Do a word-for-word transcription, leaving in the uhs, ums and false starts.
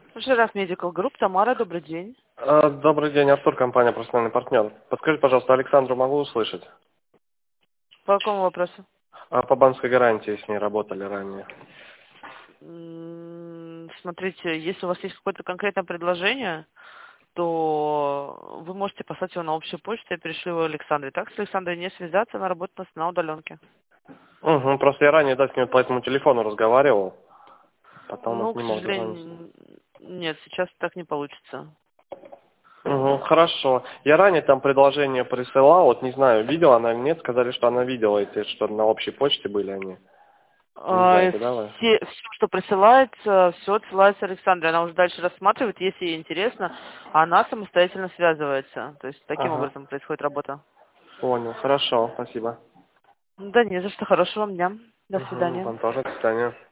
Жираф Медикал Групп, Тамара, добрый день. А, Добрый день, Артур, компания «Профессиональный партнер». Подскажите, пожалуйста, Александру могу услышать? По какому вопросу? А по банковской гарантии с ней работали ранее. М, Смотрите, если у вас есть какое-то конкретное предложение, то вы можете послать его на общую почту, я перешлю его Александре. Так с Александрой не связаться, она работает у нас на удаленке. Угу, просто я ранее, да, с ней по этому телефону разговаривал, потом Ну, вот к не мог дозвониться. сожалению, нет, сейчас так не получится. Угу, хорошо. Я ранее там предложение присылал, вот не знаю, видела она или нет, сказали, что она видела эти, что на общей почте были они. Не А, знаете, да, вы? Все, все, что присылается, все отсылается Александре. Она уже дальше рассматривает, если ей интересно, она самостоятельно связывается. То есть таким Ага, образом происходит работа. понял, хорошо, спасибо. Да не за что. Хорошего вам дня. До Угу, свидания. вам тоже, до свидания.